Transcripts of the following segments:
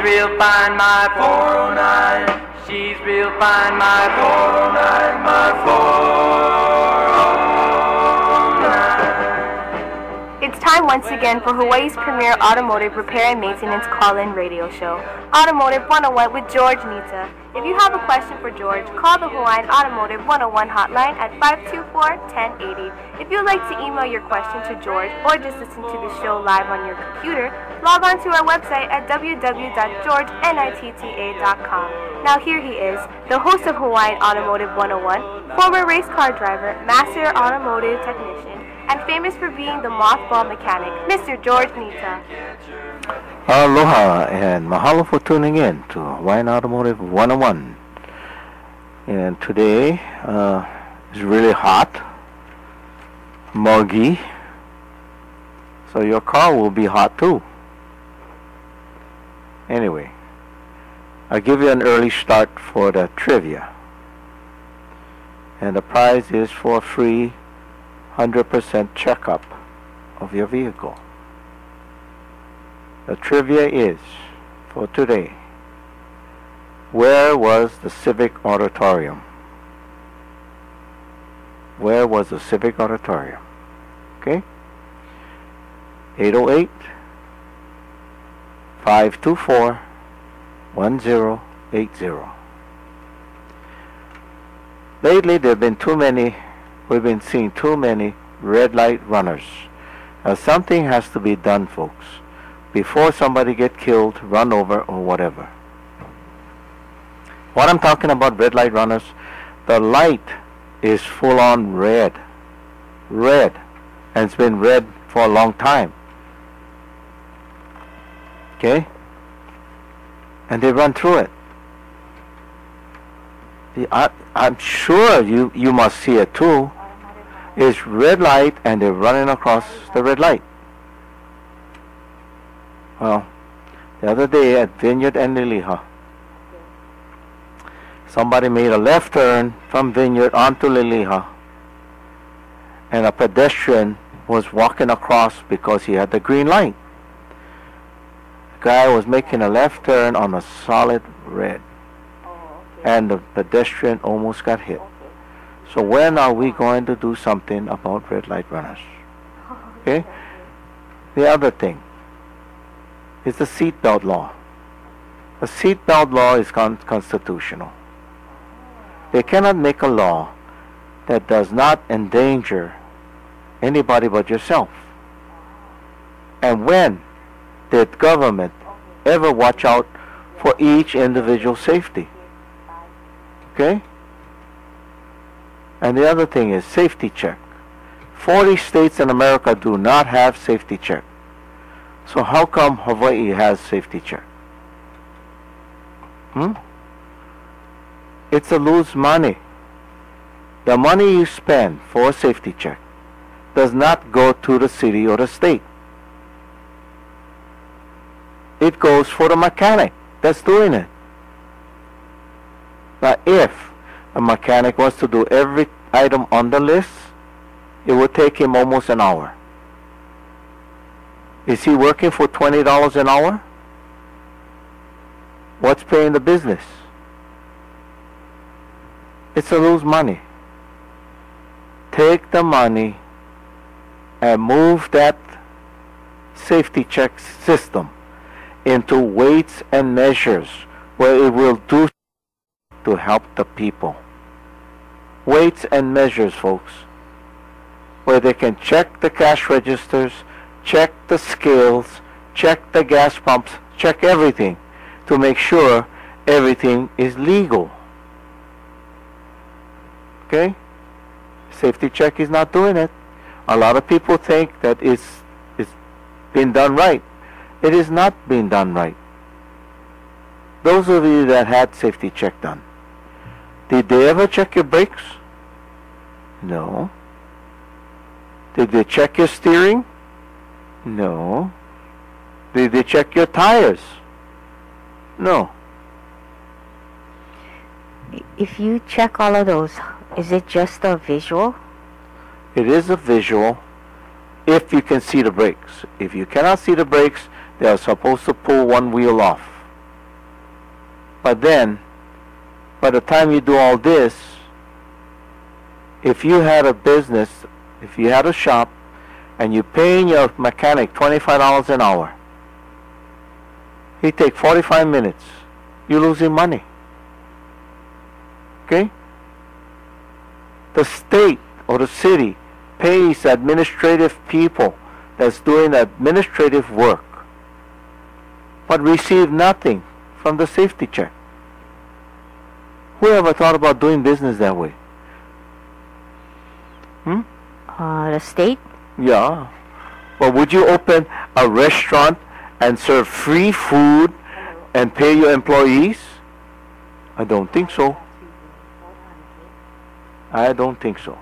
real fine, my 409. She's real fine, my 409, my 409. It's time once again for Hawaii's premier automotive repair and maintenance call-in radio show, Automotive 101 with George Nita. If you have a question for George, call the Hawaiian Automotive 101 hotline at 524-1080. If you'd like to email your question to George or just listen to the show live on your computer, log on to our website at www.georgenitta.com. Now here he is, the host of Hawaiian Automotive 101, former race car driver, master automotive technician, and famous for being the mothball mechanic, Mr. George Nita. Aloha and mahalo for tuning in to Hawaiian Automotive 101. And today is really hot, muggy, so your car will be hot too. Anyway, I'll give you an early start for the trivia. And the prize is for a free 100% checkup of your vehicle. The trivia is, for today, where was the Civic Auditorium? Where was the Civic Auditorium? Okay? 808-524-1080. Lately, there have been we've been seeing too many red light runners. Now, something has to be done, folks, before somebody get killed, run over, or whatever. What I'm talking about, red light runners, the light is full on red. Red. And it's been red for a long time. Okay? And they run through it. I'm sure you must see it too. It's red light and they're running across the red light. Well, the other day at Vineyard and Liliha, somebody made a left turn from Vineyard onto Liliha, and a pedestrian was walking across because he had the green light. The guy was making a left turn on a solid red, and the pedestrian almost got hit. So when are we going to do something about red light runners? Okay? The other thing is the seatbelt law. The seatbelt law is constitutional. They cannot make a law that does not endanger anybody but yourself. And when did government ever watch out for each individual's safety? Okay? And the other thing is safety check. 40 states in America do not have safety check. So how come Hawaii has safety check? It's a lose money. The money you spend for a safety check does not go to the city or the state. It goes for the mechanic that's doing it. Now, if a mechanic wants to do every item on the list, it would take him almost an hour. Is he working for $20 an hour? What's paying the business? It's a lose money. Take the money and move that safety check system into weights and measures where it will do to help the people. Weights and measures, folks, where they can check the cash registers, check the scales, check the gas pumps, check everything to make sure everything is legal. Okay? Safety check is not doing it. A lot of people think that it's been done right. It is not being done right. Those of you that had safety check done, did they ever check your brakes? No. Did they check your steering? No. Did they check your tires? No. If you check all of those, is it just a visual? It is a visual if you can see the brakes. If you cannot see the brakes, they are supposed to pull one wheel off. But then, by the time you do all this, if you had a business, if you had a shop, and you're paying your mechanic $25 an hour, he take 45 minutes, you're losing money. Okay? The state or the city pays administrative people that's doing administrative work, but receive nothing from the safety check. Who ever thought about doing business that way? The state? Yeah. Well, would you open a restaurant and serve free food and pay your employees? I don't think so. I don't think so.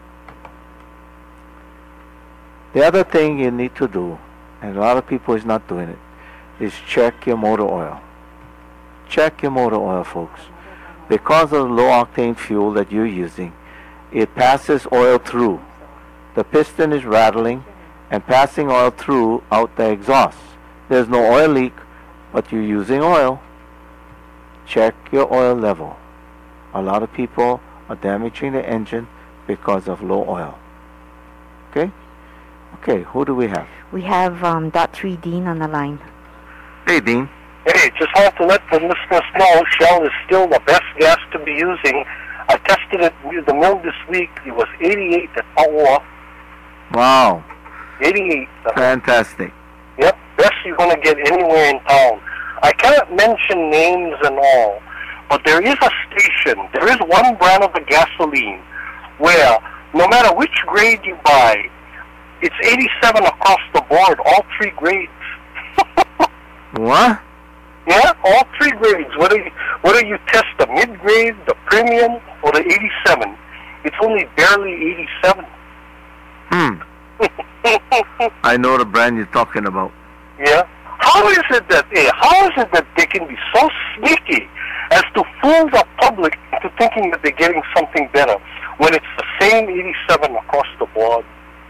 The other thing you need to do, and a lot of people is not doing it, is check your motor oil. Check your motor oil, folks. Because of the low octane fuel that you're using, it passes oil through. The piston is rattling and passing oil through out the exhaust. There's no oil leak, but you're using oil. Check your oil level. A lot of people are damaging the engine because of low oil. Okay? Okay, who do we have? We have Dot 3 Dean on the line. Hey, Dean. Hey, just want to let the listeners know Shell is still the best gas to be using. I tested it with the mill this week. It was 88 at Paua. Wow. 88. Fantastic. Yep, best you're going to get anywhere in town. I cannot mention names and all, but there is a station, there is one brand of the gasoline where no matter which grade you buy, it's 87 across the board, all three grades. What? Yeah, all three grades. Whether you test the mid-grade, the premium, or the 87, it's only barely 87. I know the brand you're talking about. Yeah. How is it that they can be so sneaky as to fool the public into thinking that they're getting something better when it's the same 87 across the board?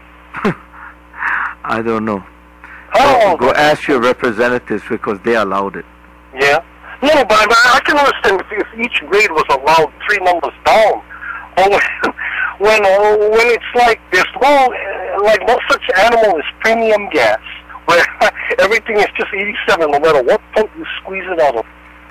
I don't know. Oh, Go ask your representatives because they allowed it. yeah. No, but I can understand if each grade was allowed 3 numbers down. Or when it's like there's no such animal as premium gas, where everything is just 87 no matter what pump you squeeze it out of.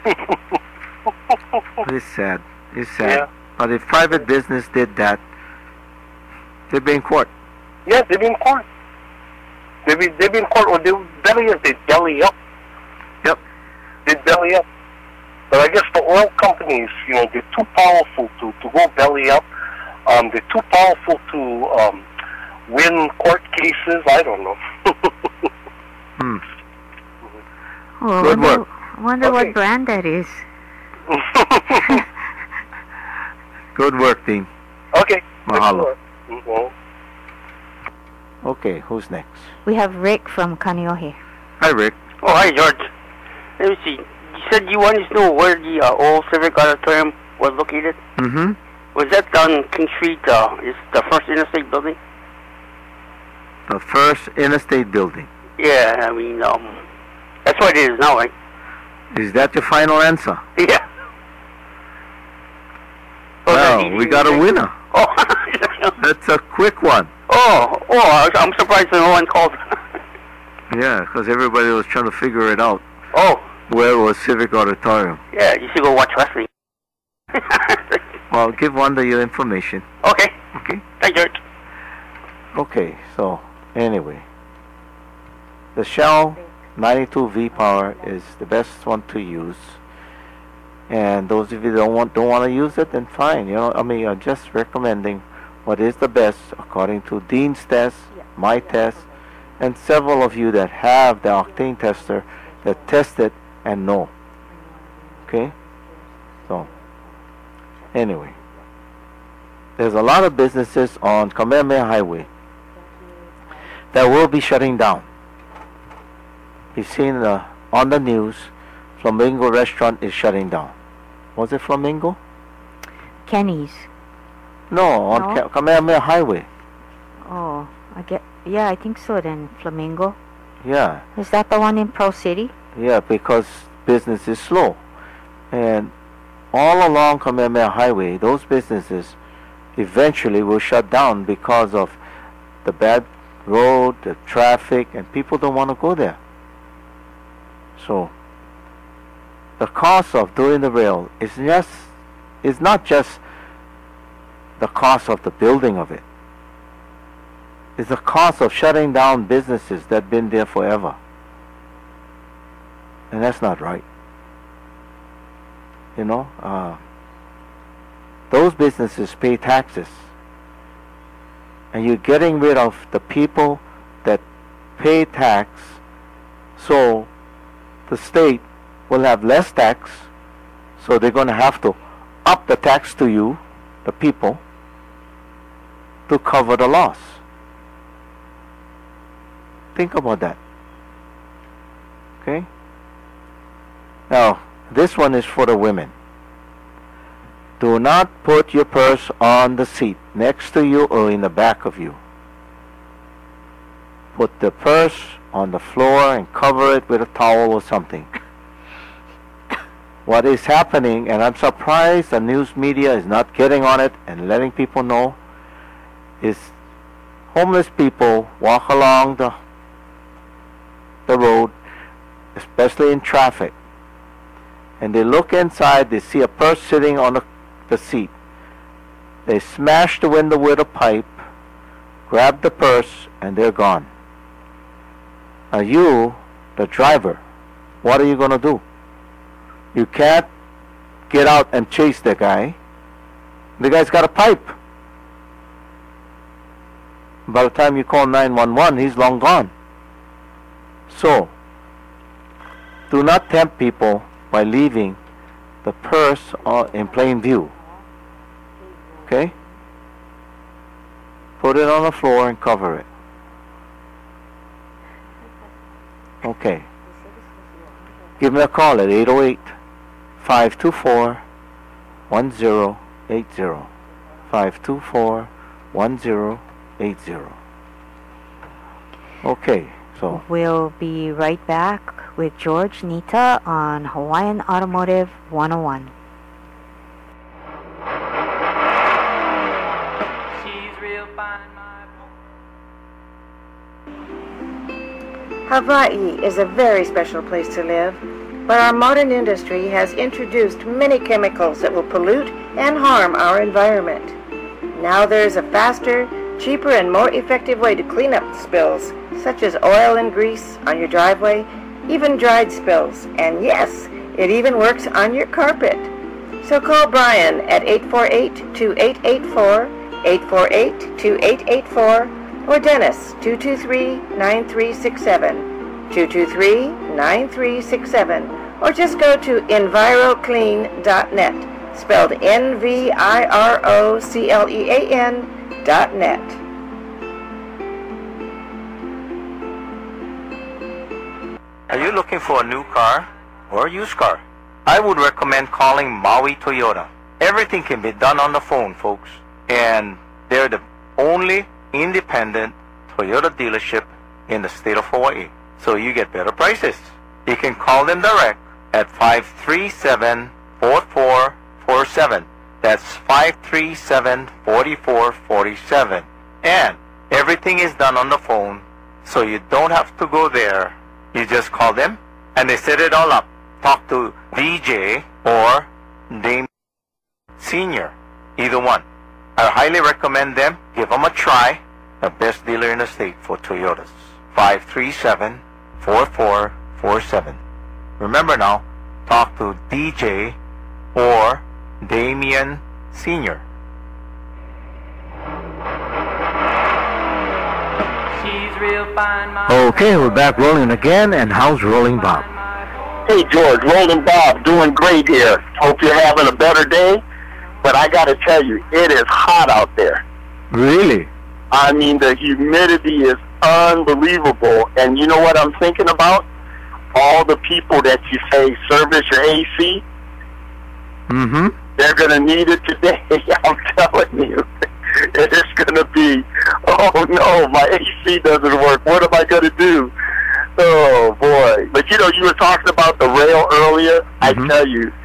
It's sad. It's sad. Yeah. But if private business did that, they'd be in court. Yeah, they've been caught. They've been caught, or they belly up. Yep. They belly up. But I guess the oil companies, they're too powerful to go belly up. They're too powerful to win court cases. I don't know. Oh, Good work. I wonder Okay. what brand that is. Good work, Dean. Okay. Mahalo. Mhm. Okay, who's next? We have Rick from Kaneohe. Hi, Rick. Oh, hi, George. Let me see. You said you wanted to know where the old Civic Auditorium was located? Mm-hmm. Was that on King Street, is the first interstate building? The first interstate building. Yeah, I mean, that's what it is now, right? Is that your final answer? Yeah. Well, we got a winner. Oh, That's a quick one. I'm surprised no one called. Yeah, because everybody was trying to figure it out. Oh, Where was Civic Auditorium? yeah, you should go watch wrestling. Well, give Wanda your information. Okay, Okay? thank you, George. Okay, so anyway, the Shell 92 V-Power is the best one to use. And those of you that don't want to use it, then fine. I'm just recommending what is the best according to Dean's test, my test, and several of you that have the octane tester that test it and know. Okay? So, anyway, there's a lot of businesses on Kamehameha Highway that will be shutting down. You've seen on the news, Flamingo Restaurant is shutting down. Was it Flamingo? Kenny's. No, on No? Kamehameha Highway. Oh, I think so then. Flamingo. Yeah, Is that the one in Pro City? yeah, because business is slow. And all along Kamehameha Highway, those businesses eventually will shut down because of the bad road, the traffic, and people don't want to go there. So the cost of doing the rail is not just the cost of the building of it. It's the cost of shutting down businesses that have been there forever. And that's not right. You know, those businesses pay taxes. And you're getting rid of the people that pay tax, so the state will have less tax, so they're going to have to up the tax to you, the people, to cover the loss. Think about that. Okay? Now, this one is for the women. Do not put your purse on the seat next to you or in the back of you. Put the purse on the floor and cover it with a towel or something. What is happening, and I'm surprised the news media is not getting on it and letting people know, is homeless people walk along the road, especially in traffic, and they look inside, they see a purse sitting on the seat. They smash the window with a pipe, grab the purse, and they're gone. Now you, the driver, what are you going to do? You can't get out and chase the guy. The guy's got a pipe. By the time you call 911, he's long gone. So, do not tempt people by leaving the purse in plain view. Okay? Put it on the floor and cover it. Okay. Give me a call at 808-524-1080. 524-1080. Okay, so we'll be right back with George Nita on Hawaiian Automotive 101. She's real fine, my Hawaii is a very special place to live, but our modern industry has introduced many chemicals that will pollute and harm our environment. Now there's a faster, cheaper, and more effective way to clean up spills, such as oil and grease on your driveway, even dried spills, and yes, it even works on your carpet. So call Brian at 848-2884, 848-2884, or Dennis, 223-9367, 223-9367, or just go to EnviroClean.net, spelled NVIROCLEAN.net. are you looking for a new car or a used car? I would recommend calling Maui Toyota. Everything can be done on the phone, folks. And they're the only independent Toyota dealership in the state of Hawaii. So you get better prices. You can call them direct at 537-4447. That's 537-4447. And everything is done on the phone, so you don't have to go there. You just call them, and they set it all up. Talk to DJ or Dame Senior, either one. I highly recommend them. Give them a try. The best dealer in the state for Toyotas. 537-4447. Remember now, talk to DJ or Damian Senior. She's real fine, my Okay, we're back rolling again, and how's Rolling Bob? Hey, George, Rolling Bob, doing great here. Hope you're having a better day. But I got to tell you, it is hot out there. Really? I mean, the humidity is unbelievable. And you know what I'm thinking about? All the people that you say service your AC, they're going to need it today. I'm telling you. It is going to be, oh no, my AC doesn't work. What am I going to do? Oh boy. But you know, you were talking about the rail earlier. I tell you,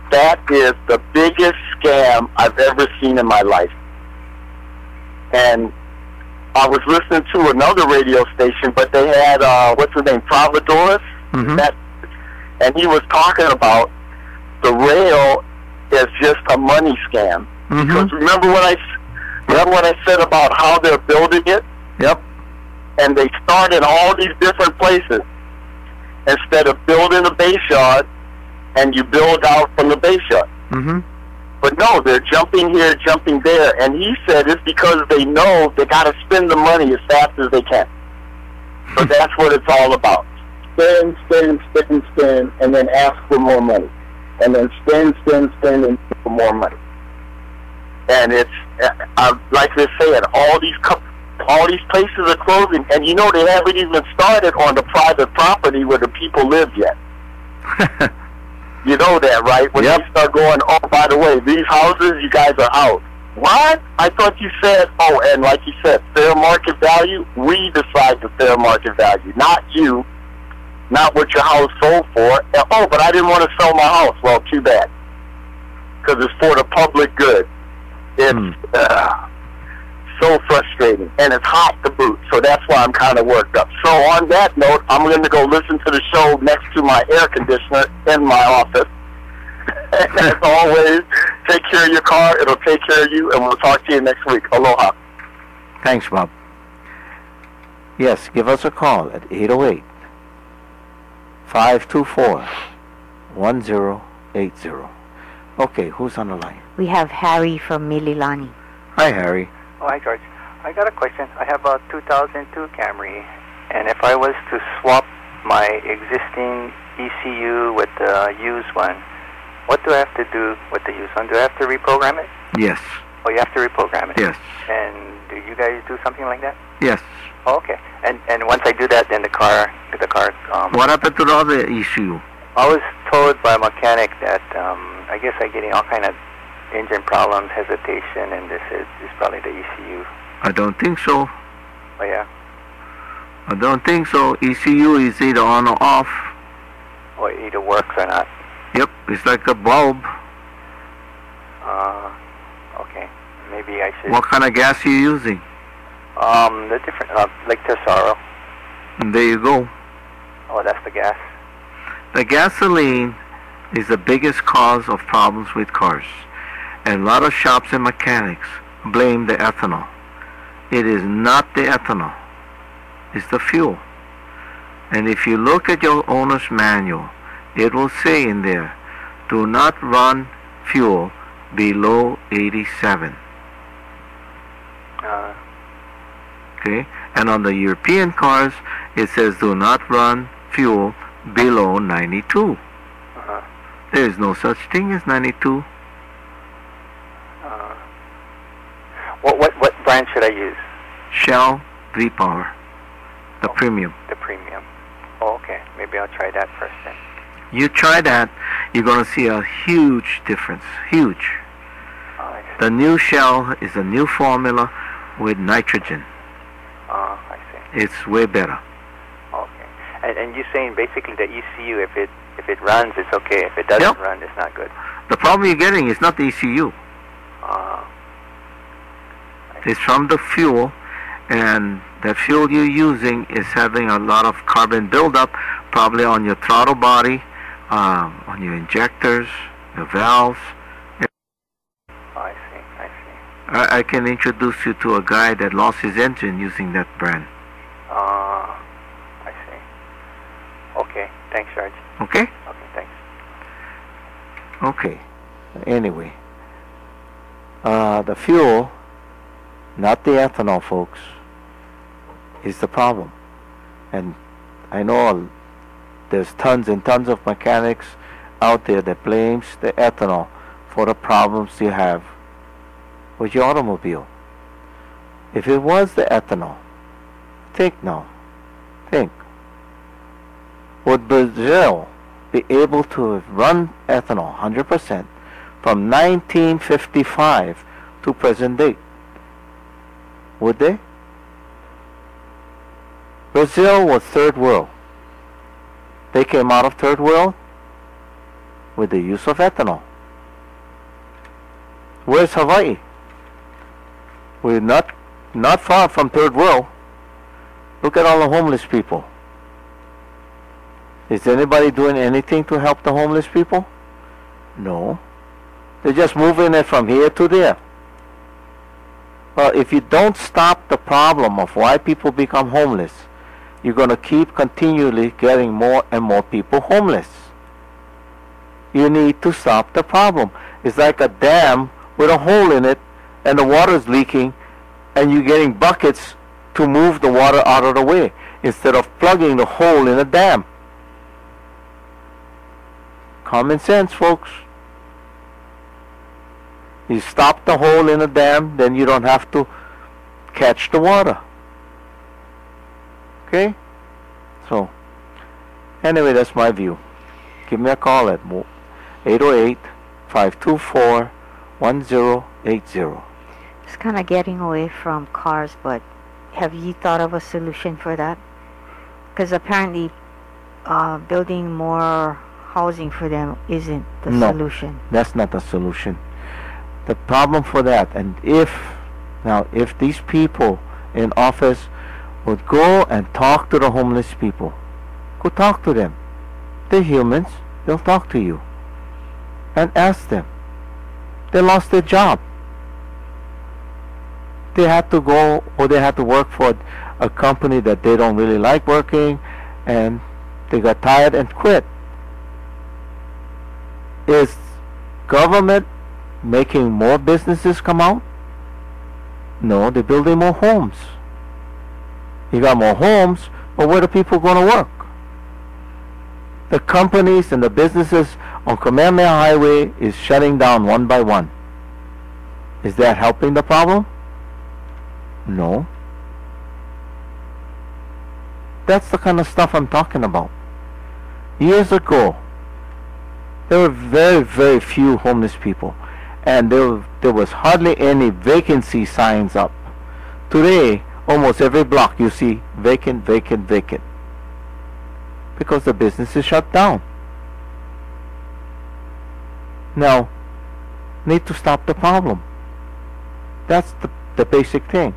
That is the biggest scam I've ever seen in my life. And I was listening to another radio station, but they had, what's his name, Providorus? And he was talking about the rail is just a money scam. Because remember what I said about how they're building it? Yep. And they start in all these different places. Instead of building a base yard, and you build out from the base yard. But no, they're jumping here, jumping there. And he said it's because they know they got to spend the money as fast as they can. So that's what it's all about. Spend, spend, spend, spend, and then ask for more money. And then spend, spend, spend, and ask for more money. And it's, like they said, all these places are closing. And you know, they haven't even started on the private property where the people live yet. You know that, right? When they start going, oh, by the way, these houses, you guys are out. What? I thought you said, oh, and like you said, fair market value, we decide the fair market value, not you, not what your house sold for. And, oh, but I didn't want to sell my house. Well, too bad, because it's for the public good. It's so frustrating, and it's hot to boot, so that's why I'm kind of worked up. So on that note, I'm going to go listen to the show next to my air conditioner in my office. And as always, take care of your car. It'll take care of you, and we'll talk to you next week. Aloha. Thanks, Bob. Yes, give us a call at 808-524-1080. Okay, who's on the line? We have Harry from Mililani. Hi, Harry. Oh, hi, George. I got a question. I have a 2002 Camry, and if I was to swap my existing ECU with the used one, what do I have to do with the used one? Do I have to reprogram it? Yes. Oh, you have to reprogram it? Yes. And do you guys do something like that? Yes. Oh, okay. And once I do that, then the car. What happened to the other issue? I was told by a mechanic that I guess I'm getting all kind of engine problems, hesitation, and this is probably the ECU. I don't think so. Oh, yeah? I don't think so. ECU is either on or off. Or it either works or not. Yep, it's like a bulb. Okay. Maybe I should... What kind of gas are you using? The different, like Tesoro. And there you go. Oh, that's the gas. The gasoline is the biggest cause of problems with cars. And a lot of shops and mechanics blame the ethanol. It is not the ethanol. It's the fuel. And if you look at your owner's manual, it will say in there, do not run fuel below 87. Okay? And on the European cars, it says do not run fuel below 92. There is no such thing as 92. What brand should I use? Shell V-Power, the premium. The premium. Oh, okay. Maybe I'll try that first then. You try that, you're going to see a huge difference. Huge. The new Shell is a new formula with nitrogen. I see. It's way better. Okay. And you're saying basically the ECU, if it runs, it's okay. If it doesn't run, it's not good. The problem you're getting is not the ECU. It's from the fuel, and the fuel you're using is having a lot of carbon buildup, probably on your throttle body, on your injectors, your valves. I see. I can introduce you to a guy that lost his engine using that brand. I see. Okay. Thanks, George. Okay? Okay, thanks. Okay. Anyway, the fuel, not the ethanol, folks, is the problem. And I know there's tons and tons of mechanics out there that blames the ethanol for the problems you have with your automobile. If it was the ethanol, think now. Think. Would Brazil be able to run ethanol 100% from 1955 to present date? Would they? Brazil was third world. They came out of third world with the use of ethanol. Where's Hawaii? We're not far from third world. Look at all the homeless people. Is anybody doing anything to help the homeless people? No. They're just moving it from here to there. Well, if you don't stop the problem of why people become homeless, you're going to keep continually getting more and more people homeless. You need to stop the problem. It's like a dam with a hole in it and the water's leaking and you're getting buckets to move the water out of the way instead of plugging the hole in a dam. Common sense, folks. You stop the hole in a dam, then you don't have to catch the water. Okay? So, anyway, that's my view. Give me a call at 808-524-1080. It's kind of getting away from cars, but have you thought of a solution for that? Because apparently building more housing for them isn't the solution. That's not the solution. The problem for that, and if these people in office would go and talk to the homeless people, go talk to them. They're humans. They'll talk to you. And ask them. They lost their job. They had to go, or they had to work for a company that they don't really like working, and they got tired and quit. Is government making more businesses come out? No, they're building more homes. You got more homes, but where are the people going to work? The companies and the businesses on Kamehameha Highway is shutting down one by one. Is that helping the problem? No. That's the kind of stuff I'm talking about. Years ago, there were very, very few homeless people, and there was hardly any vacancy signs up. Today, almost every block you see vacant, vacant, vacant, because the business is shut down. Now, need to stop the problem. That's the basic thing.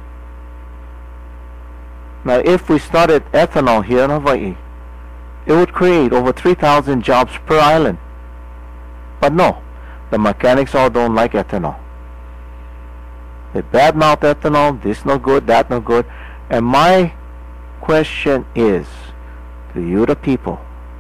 Now, if we started ethanol here in Hawaii, it would create over 3,000 jobs per island. But no, the mechanics all don't like ethanol. They badmouth ethanol, this no good, that no good. And my question is, to you the people,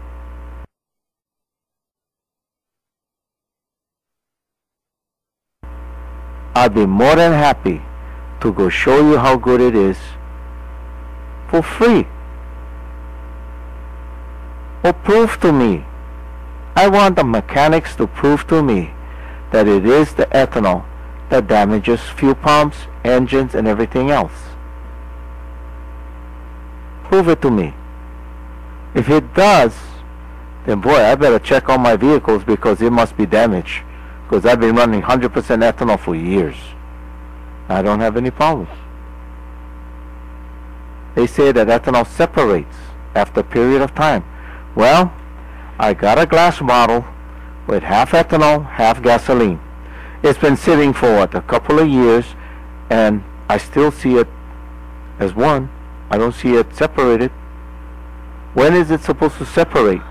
I'd be more than happy to go show you how good it is for free. Or prove to me. I want the mechanics to prove to me that it is the ethanol that damages fuel pumps, engines, and everything else. Prove it to me. If it does, then boy, I better check on my vehicles because it must be damaged. Because I've been running 100% ethanol for years. I don't have any problem. They say that ethanol separates after a period of time. Well, I got a glass bottle with half ethanol, half gasoline. It's been sitting for what, a couple of years, and I still see it as one. I don't see it separated. When is it supposed to separate?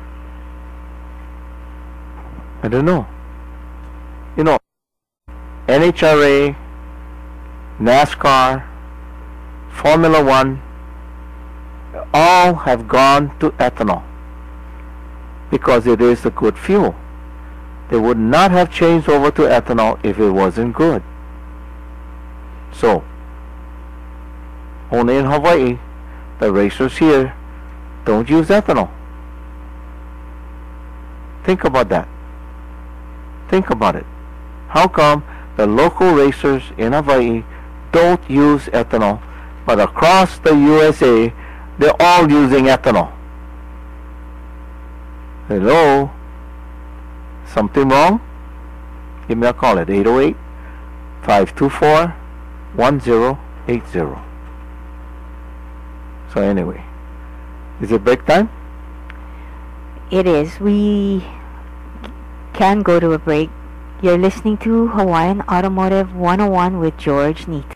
I don't know. You know, NHRA, NASCAR, Formula One, all have gone to ethanol because it is a good fuel. They would not have changed over to ethanol if it wasn't good. So, only in Hawaii, the racers here don't use ethanol. Think about that. Think about it. How come the local racers in Hawaii don't use ethanol, but across the USA, they're all using ethanol? Hello? Something wrong? Give me a call at 808-524-1080. So anyway, is it break time? It is. We can go to a break, You're listening to Hawaiian Automotive 101 with George Nita.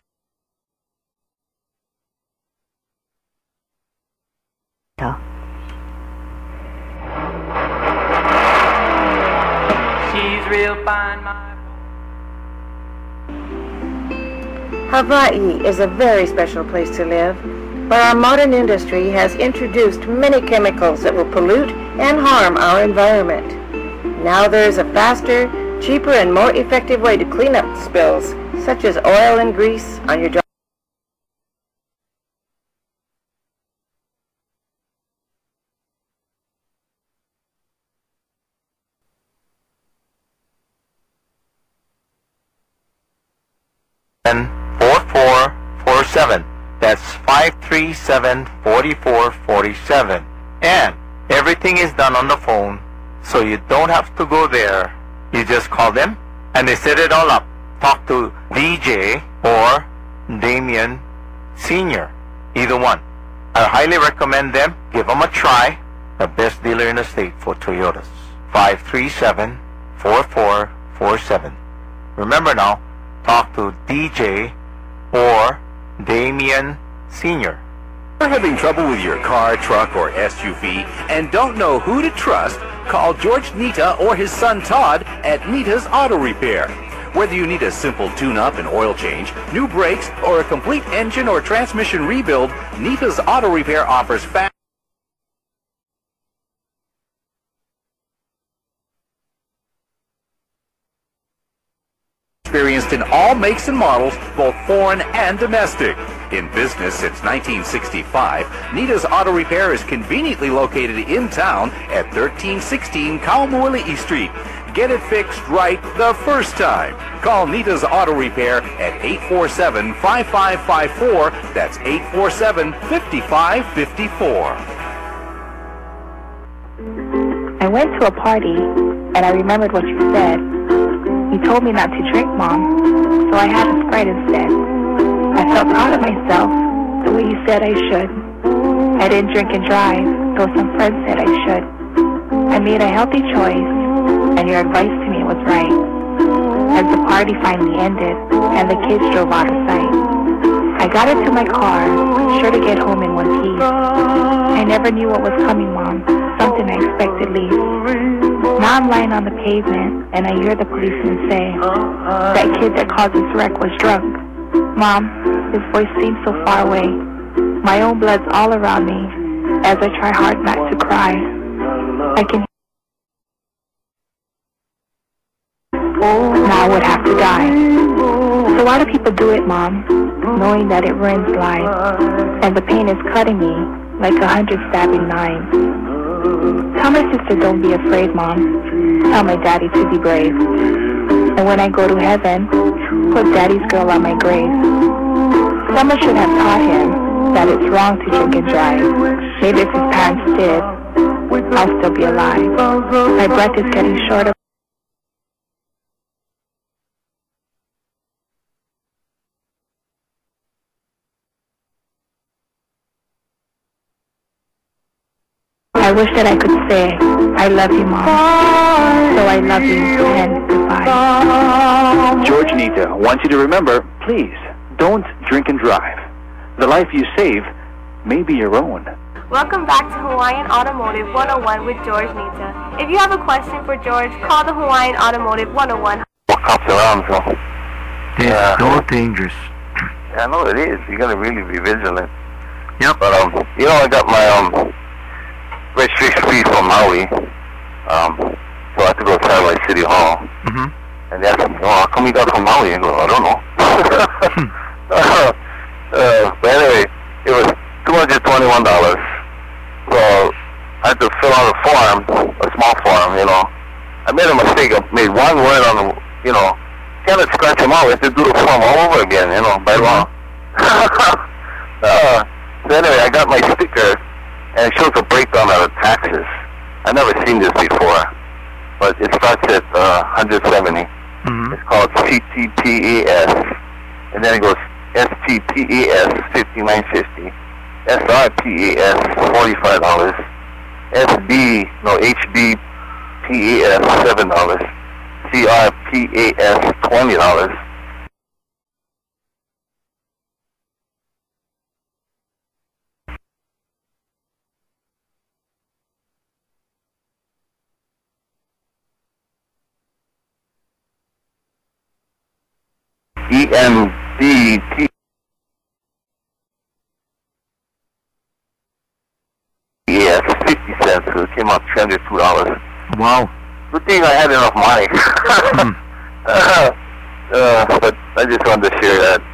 She's real fine, Hawaii is a very special place to live, but our modern industry has introduced many chemicals that will pollute and harm our environment. Now there is a faster, cheaper, and more effective way to clean up spills, such as oil and grease on your job. And 4447. That's 537-4447. And everything is done on the phone, so you don't have to go there. You just call them, and they set it all up. Talk to DJ or Damien Sr., either one. I highly recommend them. Give them a try. The best dealer in the state for Toyotas. 537-4447. Remember now, talk to DJ or Damien Sr. You're having trouble with your car, truck, or SUV and don't know who to trust? Call George Nita or his son Todd at Nita's Auto Repair. Whether you need a simple tune-up and oil change, new brakes, or a complete engine or transmission rebuild, Nita's Auto Repair offers fast experienced in all makes and models, both foreign and domestic. In business since 1965, Nita's Auto Repair is conveniently located in town at 1316 Kaumoili'i Street. Get it fixed right the first time. Call Nita's Auto Repair at 847-5554. That's 847-5554. I went to a party, and I remembered what you said. You told me not to drink, Mom, so I had a Sprite instead. I felt proud of myself, the way you said I should. I didn't drink and drive, though some friends said I should. I made a healthy choice, and your advice to me was right. As the party finally ended, and the kids drove out of sight, I got into my car, sure to get home in one piece. I never knew what was coming, Mom, something I expected least. Now I'm lying on the pavement, and I hear the policeman say, that kid that caused this wreck was drunk. Mom, his voice seems so far away. My own blood's all around me, as I try hard not to cry. I can now I would have to die. So why do people do it, Mom, knowing that it ruins lives, and the pain is cutting me like 100 stabbing knives? Tell my sister don't be afraid, Mom. Tell my daddy to be brave. And when I go to heaven, put Daddy's girl on my grave. Someone should have taught him that it's wrong to drink and drive. Maybe if his parents did, I'll still be alive. My breath is getting shorter. I wish that I could say, I love you, Mom. So I love you, and goodbye. George Nita wants you to remember, please, don't drink and drive. The life you save may be your own. Welcome back to Hawaiian Automotive 101 with George Nita. If you have a question for George, call the Hawaiian Automotive 101. Cops around, so. It's so dangerous. Yeah, I know it is. You gotta really be vigilant. Yep. But you know, I got my registration fee from Maui. So I had to go to Satellite City Hall. Mm-hmm. And they asked me, how come you got from Maui? I go, I don't know. But anyway, it was $221. So I had to fill out a form, a small form, you know. I made a mistake. I made one word on the, you know, can't scratch them out. I have to do the form all over again, you know, by law. So anyway, I got my sticker, and it shows a breakdown of the taxes. I've never seen this before, but it starts at 170. Mm-hmm. It's called CTPES, and then it goes STPES 59.50, SRPES $45, HBPES $7, CRPAS $20. EMDT 50 cents, so it came out $202. Wow. Good thing I had enough money. But I just wanted to share that.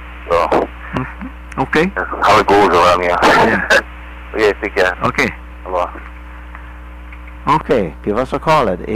So, okay. That's how it goes around here. Yeah. Okay, take care. Okay. Hello. Okay, give us a call at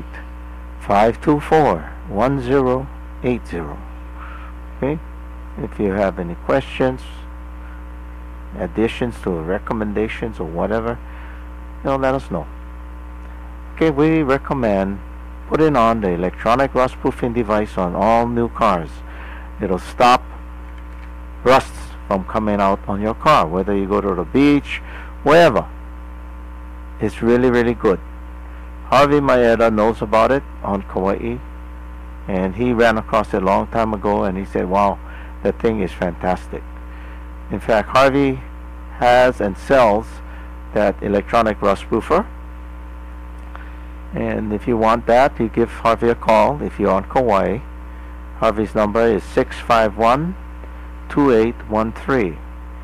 808-524-1080. Okay? If you have any questions, additions to recommendations or whatever, let us know. Okay, we recommend putting on the electronic rust proofing device on all new cars. It'll stop rusts from coming out on your car, whether you go to the beach, wherever. It's really, really good. Harvey Maeda knows about it on Kauai, and he ran across it a long time ago, and he said, wow, that thing is fantastic. In fact, Harvey has and sells that electronic rust proofer, and if you want that, you give Harvey a call if you're on Kauai. Harvey's number is 651-2813.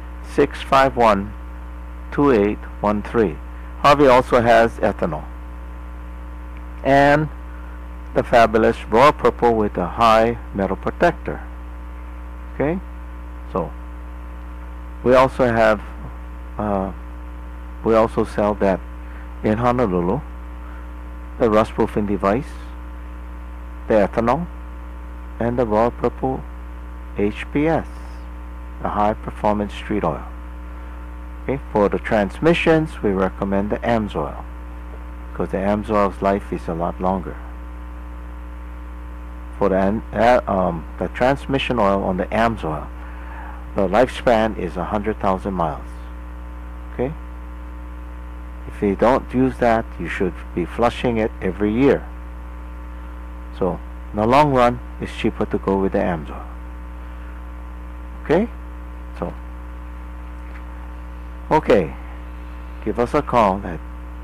651-2813. Harvey also has ethanol and the fabulous Royal Purple with a high metal protector. Okay, so we also have we also sell that in Honolulu, the rust proofing device, the ethanol, and the Royal Purple HPS, the high performance street oil. Okay, for the transmissions, we recommend the AMSOIL, because the AMSOIL's life is a lot longer. For the transmission oil on the AMSOIL, the lifespan is 100,000 miles. Okay? If you don't use that, you should be flushing it every year. So, in the long run, it's cheaper to go with the AMSOIL. Okay? So, okay. Give us a call at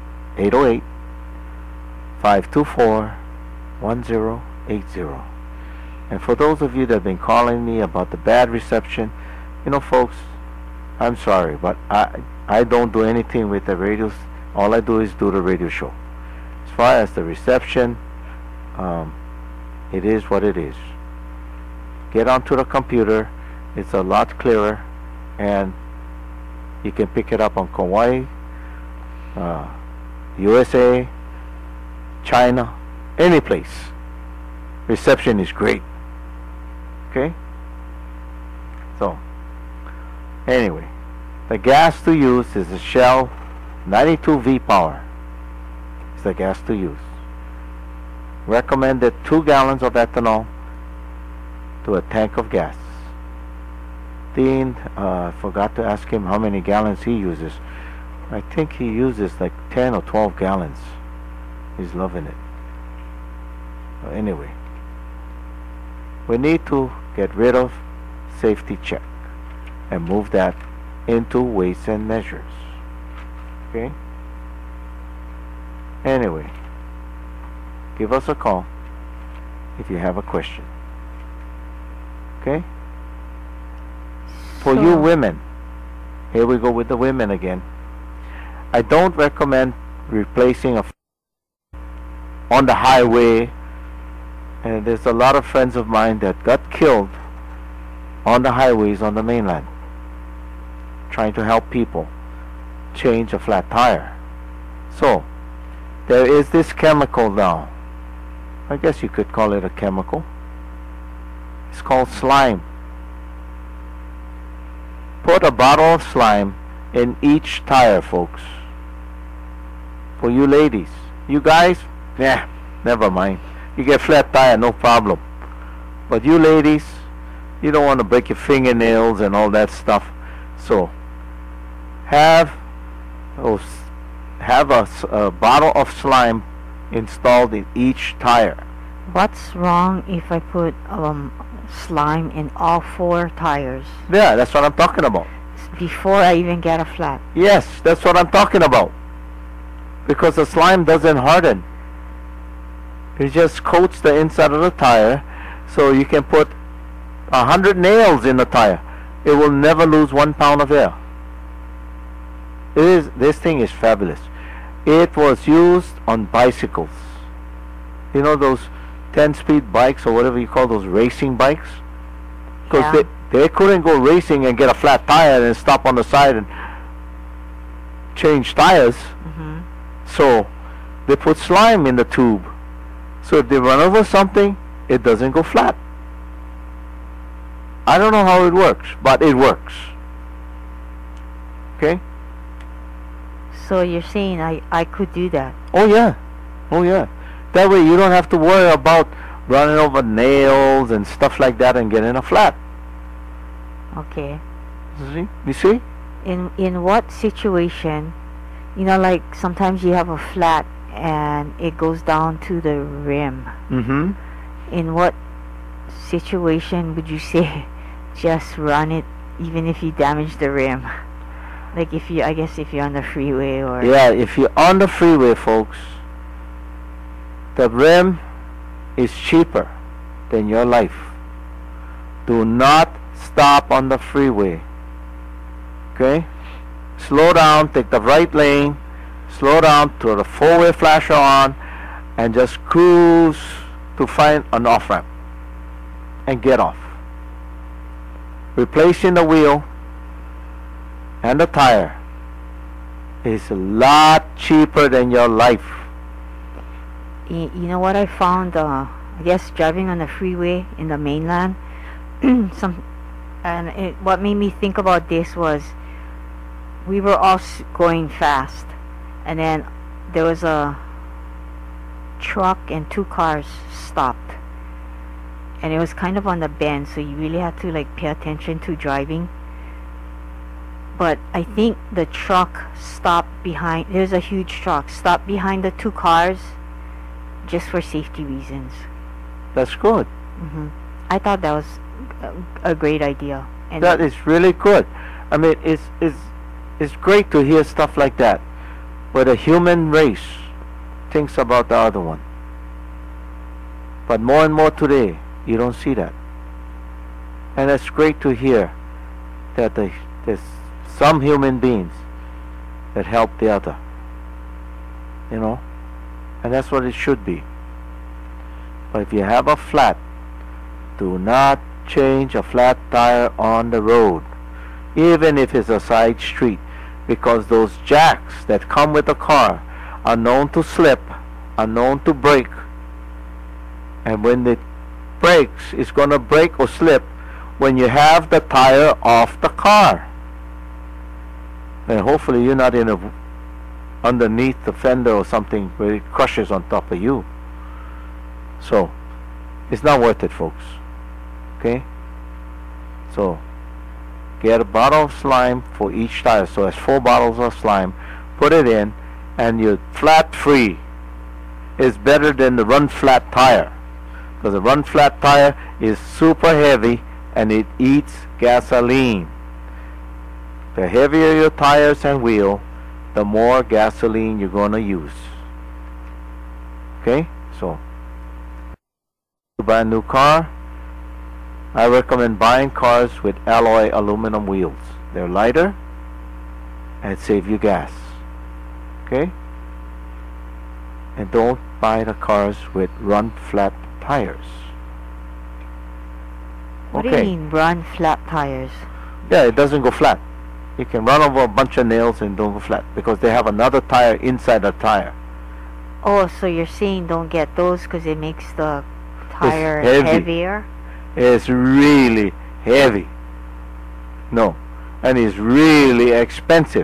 808-524-1080. And for those of you that have been calling me about the bad reception, folks, I'm sorry, but I don't do anything with the radios. All I do is do the radio show. As far as the reception, it is what it is. Get onto the computer, it's a lot clearer, and you can pick it up on Kauai, USA, China, any place. Reception is great. Okay? So, anyway, the gas to use is the Shell 92V Power. It's the gas to use. Recommended 2 gallons of ethanol to a tank of gas. Dean, I forgot to ask him how many gallons he uses. I think he uses like 10 or 12 gallons. He's loving it. Anyway, we need to get rid of safety check and move that into weights and measures. Okay? Anyway, give us a call if you have a question. Okay? For you women, here we go with the women again. I don't recommend replacing on the highway, and there's a lot of friends of mine that got killed on the highways on the mainland trying to help people change a flat tire. So there is this chemical now. I guess you could call it a chemical. It's called slime. Put a bottle of slime in each tire, folks. For you ladies. You guys, never mind. You get flat tire, no problem. But you ladies, you don't want to break your fingernails and all that stuff. So have a bottle of slime installed in each tire. What's wrong if I put slime in all 4 tires Yeah, that's what I'm talking about. before I even get a flat? Yes, that's what I'm talking about. Because the slime doesn't harden. It just coats the inside of the tire, so you can put 100 nails in the tire. It will never lose 1 pound of air. This thing is fabulous. It was used on bicycles. You know those 10-speed bikes or whatever you call those racing bikes? Because Yeah. they couldn't go racing and get a flat tire and stop on the side and change tires. So they put slime in the tube. So if they run over something, it doesn't go flat. I don't know how it works, but it works. Okay? So you're saying I could do that? Oh yeah. Oh yeah. That way you don't have to worry about running over nails and stuff like that and getting a flat. Okay. You see? In what situation, you know, like sometimes you have a flat and it goes down to the rim. Mm-hmm. In what situation would you say just run it even if you damage the rim? Like I guess if you're on the freeway or... Yeah, if you're on the freeway, folks, the rim is cheaper than your life. Do not stop on the freeway. Okay? Slow down, take the right lane, slow down, throw the 4-way flasher on, and just cruise to find an off-ramp and get off. Replacing the wheel and the tire is a lot cheaper than your life. You know what I found, I guess driving on the freeway in the mainland, what made me think about this was we were all going fast, and then there was a truck and 2 cars stopped, and it was kind of on the bend, so you really had to like pay attention to driving. But I think the truck stopped behind, there's a huge truck, stopped behind the 2 cars just for safety reasons. That's good. I thought that was a great idea. And That is really good. I mean, it's great to hear stuff like that, where the human race thinks about the other one. But more and more today, you don't see that. And it's great to hear that there's some human beings that help the other. You know? And that's what it should be. But if you have a flat, do not change a flat tire on the road, even if it's a side street, because those jacks that come with the car are known to slip, are known to break, and when it breaks, it's going to break or slip when you have the tire off the car. And hopefully you're not underneath the fender or something where it crushes on top of you. So it's not worth it, folks. Okay? So get a bottle of slime for each tire. So it's 4 bottles of slime. Put it in, and you're flat free. It's better than the run flat tire, because the run flat tire is super heavy and it eats gasoline. The heavier your tires and wheel, the more gasoline you're going to use. Okay? So to buy a new car, I recommend buying cars with alloy aluminum wheels. They're lighter and save you gas. Okay? And don't buy the cars with run flat tires. What do you mean run flat tires? Yeah, it doesn't go flat. You can run over a bunch of nails and don't go flat because they have another tire inside the tire. Oh, so you're saying don't get those because it makes the tire It's heavy. heavier? It's really heavy. No. And it's really expensive.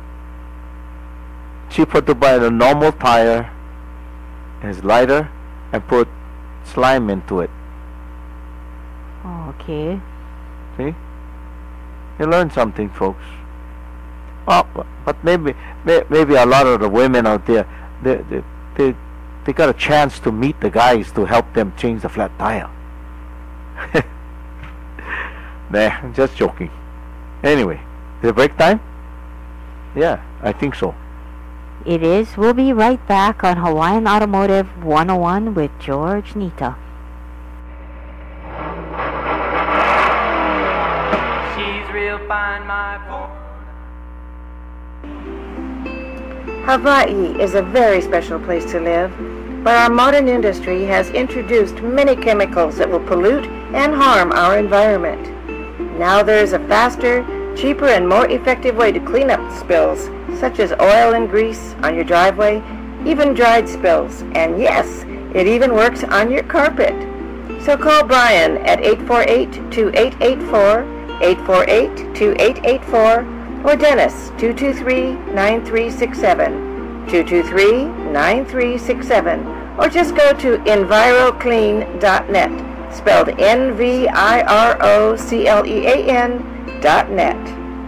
Cheaper to buy the normal tire, and it's lighter, and put slime into it. Oh, okay. See? You learn something, folks. Oh, but maybe a lot of the women out there, they got a chance to meet the guys to help them change the flat tire. Nah, I'm just joking. Anyway, is it break time? Yeah, I think so. It is. We'll be right back on Hawaiian Automotive 101 with George Nita. She's real fine, my poor. Hawaii is a very special place to live, but our modern industry has introduced many chemicals that will pollute and harm our environment. Now there is a faster, cheaper, and more effective way to clean up spills, such as oil and grease on your driveway, even dried spills, and yes, it even works on your carpet. So call Brian at 848-2884, 848-2884, or Dennis, 223-9367, 223-9367, or just go to EnviroClean.net, spelled NVIROCLEAN.net.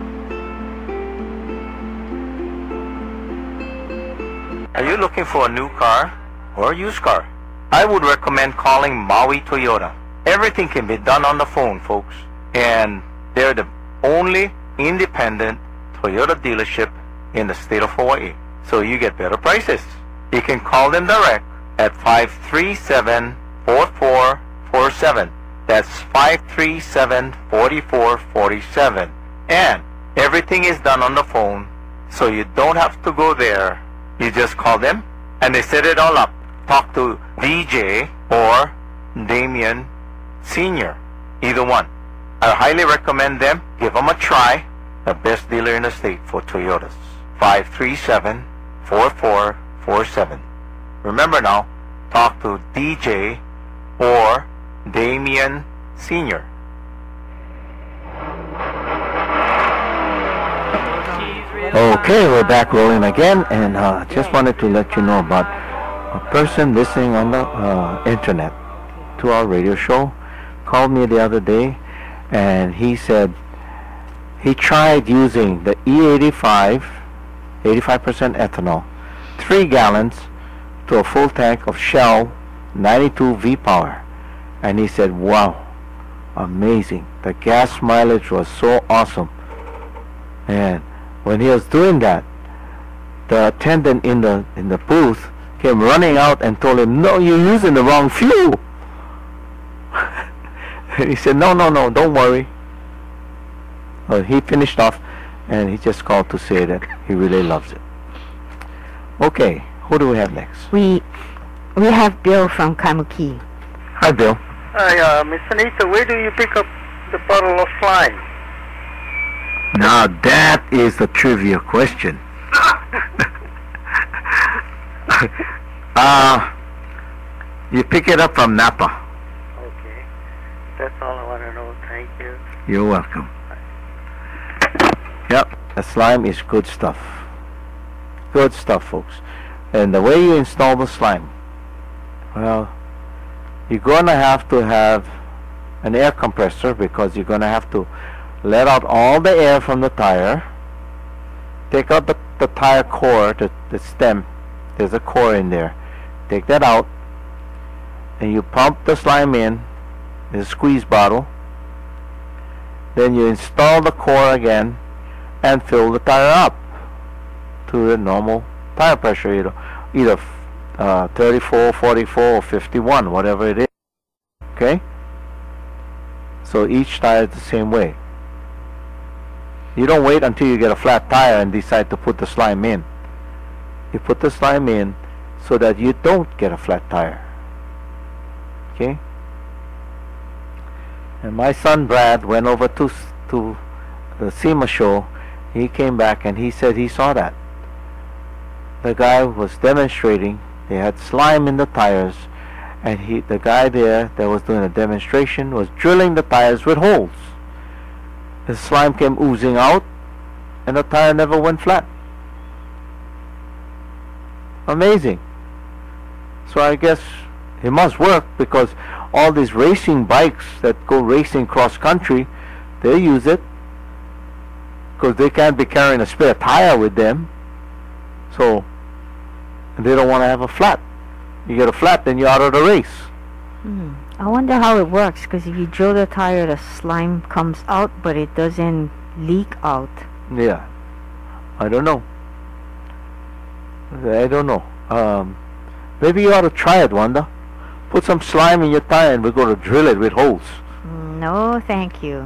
Are you looking for a new car or a used car? I would recommend calling Maui Toyota. Everything can be done on the phone, folks. And they're the only independent Toyota dealership in the state of Hawaii. So you get better prices. You can call them direct at 537-4447. That's 537-4447. And everything is done on the phone, so you don't have to go there. You just call them, and they set it all up. Talk to DJ or Damien Sr., either one. I highly recommend them. Give them a try. The best dealer in the state for Toyotas. 537-4447. Remember now, talk to DJ or Damien Sr. Okay, we're back rolling again, and just wanted to let you know about a person listening on the internet to our radio show. Called me the other day, and he said he tried using the E85, 85% ethanol, 3 gallons to a full tank of Shell 92 V-Power, and he said, wow, amazing. The gas mileage was so awesome. And when he was doing that, the attendant in the booth came running out and told him, no, you're using the wrong fuel. And he said, no, don't worry. Well, he finished off, and he just called to say that he really loves it. Okay, who do we have next? We have Bill from Kaimuki. Hi, Bill. Hi, Mr. Nita, where do you pick up the bottle of slime? Now that is the trivia question. You pick it up from Napa. Okay. That's all I want to know. Thank you. You're welcome. Yep, the slime is good stuff. Good stuff, folks. And the way you install the slime, well, you're going to have an air compressor, because you're going to have to let out all the air from the tire. Take out the tire core, the stem. There's a core in there. Take that out, and you pump the slime in a squeeze bottle. Then you install the core again and fill the tire up to the normal tire pressure, either 34, 44, or 51, whatever it is. Okay? So each tire is the same way. You don't wait until you get a flat tire and decide to put the slime in. You put the slime in so that you don't get a flat tire. Okay? And my son Brad went over to the SEMA show. He came back and he said he saw that. The guy was demonstrating. They had slime in the tires, and the guy there that was doing a demonstration was drilling the tires with holes. The slime came oozing out, and the tire never went flat. Amazing. So I guess it must work, because all these racing bikes that go racing cross country, they use it, because they can't be carrying a spare tire with them. So they don't want to have a flat. You get a flat, then you're out of the race. I wonder how it works, because if you drill the tire, the slime comes out, but it doesn't leak out. Yeah. I don't know. Maybe you ought to try it, Wanda. Put some slime in your tire and we're going to drill it with holes. No, thank you.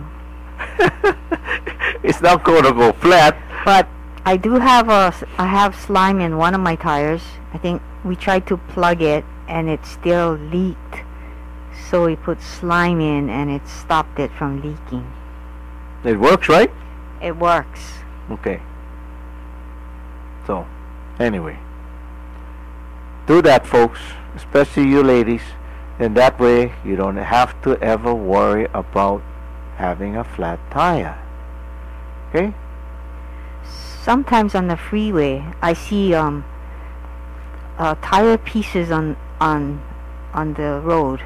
It's not going to go flat. But I do have I have slime in one of my tires. I think we tried to plug it and it still leaked. So we put slime in and it stopped it from leaking. It works, right? It works. Okay. So, anyway. Do that, folks. Especially you ladies. And that way you don't have to ever worry about having a flat tire. Okay? Sometimes on the freeway I see tire pieces on the road.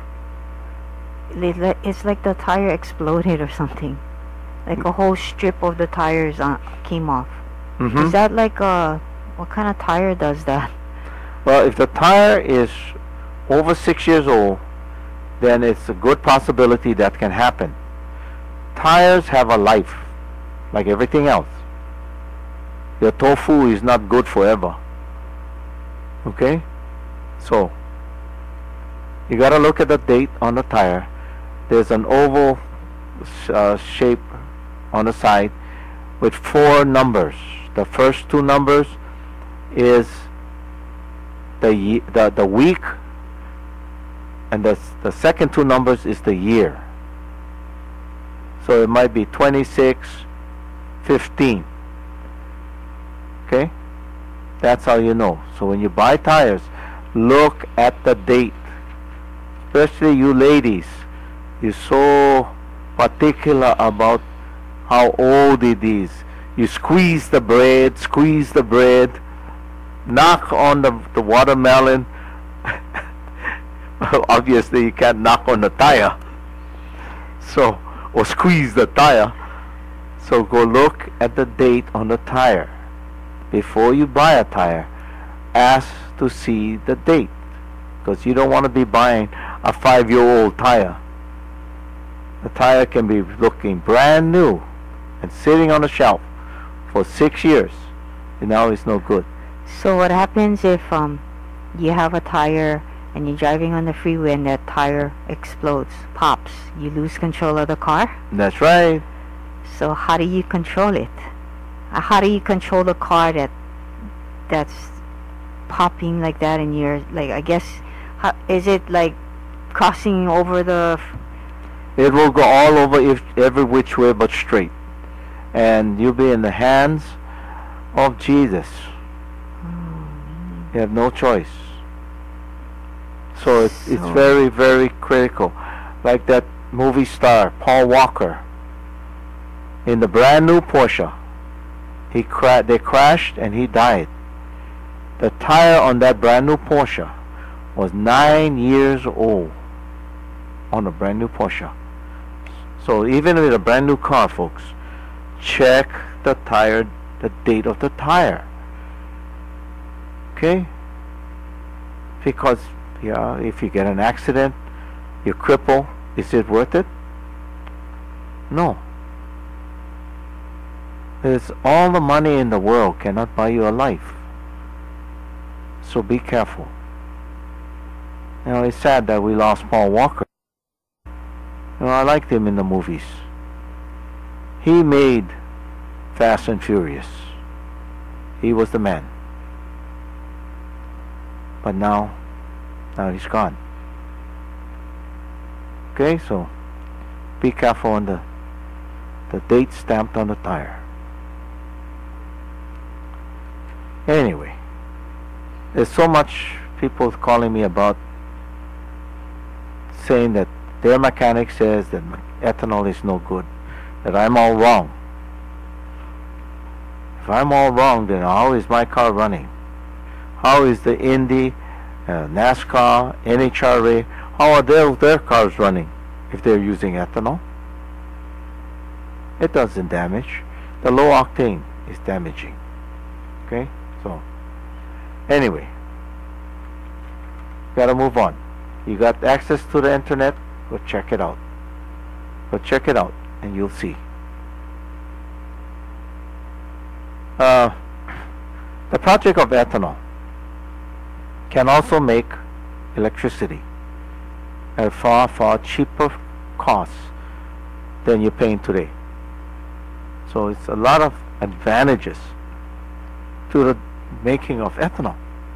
It's like the tire exploded or something. Like a whole strip of the tires came off. Is that like what kind of tire does that? Well, if the tire is over 6 years old, then it's a good possibility that can happen. Tires have a life, like everything else. Your tofu is not good forever. Okay? So, you gotta look at the date on the tire. There's an oval shape on the side with 4 numbers. The first 2 numbers is the week, and the second 2 numbers is the year. So it might be 2615. Okay? That's how you know. So when you buy tires, look at the date. Especially you ladies, you're so particular about how old it is. You squeeze the bread, knock on the watermelon. Obviously you can't knock on the tire, so, or squeeze the tire. So go look at the date on the tire. Before you buy a tire, ask to see the date, because you don't want to be buying a 5-year-old tire. The tire can be looking brand new and sitting on the shelf for 6 years, and now it's no good. So what happens if you have a tire and you're driving on the freeway and that tire explodes, pops? You lose control of the car? That's right. So how do you control it? How do you control the car that's popping like that, and you're like, I guess, is it like crossing over the... It will go all over every which way but straight, and you'll be in the hands of Jesus. You have no choice. So it's very, very critical. Like that movie star Paul Walker, in the brand new Porsche, they crashed and he died. The tire on that brand new Porsche was 9 years old on a brand new Porsche. So even with a brand new car, folks, check the tire, the date of the tire. Okay? Because if you get an accident, you cripple, is it worth it? No. There's all the money in the world cannot buy you a life. So be careful. You know, it's sad that we lost Paul Walker. You know, I liked him in the movies. He made Fast and Furious. He was the man. But now he's gone. Okay, so be careful on the date stamped on the tire. Anyway, there's so much people calling me about saying that their mechanic says that ethanol is no good, that I'm all wrong. If I'm all wrong, then how is my car running? How is the Indy, NASCAR, NHRA, how are their cars running if they're using ethanol? It doesn't damage. The low octane is damaging. Okay? So, anyway. gotta move on. You got access to the internet, go check it out. Go check it out, and you'll see. The project of ethanol can also make electricity at a far, far cheaper cost than you're paying today. So it's a lot of advantages to the making of ethanol.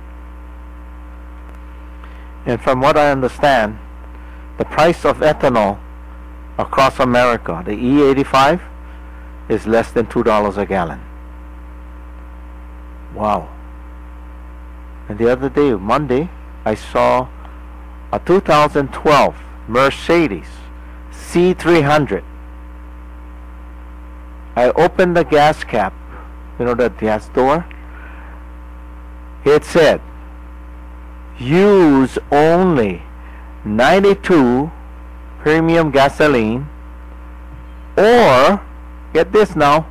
And from what I understand, the price of ethanol across America, the E85, is less than $2 a gallon. Wow. And the other day, Monday, I saw a 2012 Mercedes C300. I opened the gas cap, you know, the gas door. It said, use only 92 premium gasoline, or, get this now,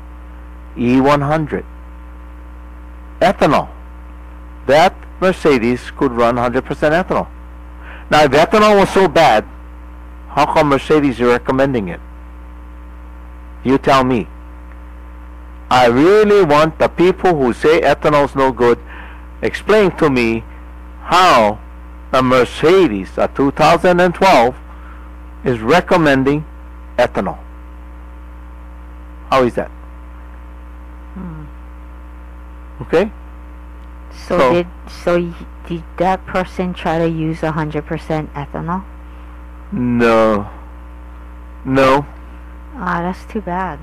E100. Ethanol. That Mercedes could run 100% ethanol. Now, if ethanol was so bad, how come Mercedes is recommending it? You tell me. I really want the people who say ethanol is no good, explain to me how a Mercedes, a 2012, is recommending ethanol. How is that? Okay? So did that person try to use 100% ethanol? No. No. Ah, that's too bad.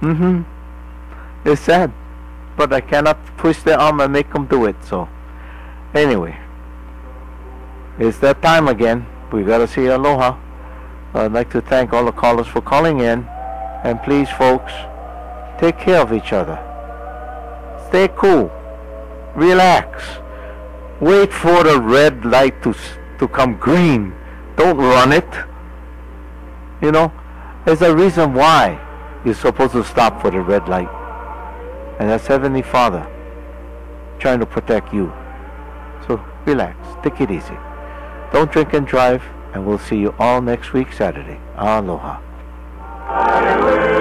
It's sad, but I cannot twist their arm and make them do it. So, anyway, it's that time again. We gotta say aloha. I'd like to thank all the callers for calling in, and please, folks, take care of each other. Stay cool. Relax. Wait for the red light to come green. Don't run it. You know, there's a reason why you're supposed to stop for the red light. And that's Heavenly Father trying to protect you. So relax. Take it easy. Don't drink and drive. And we'll see you all next week, Saturday. Aloha.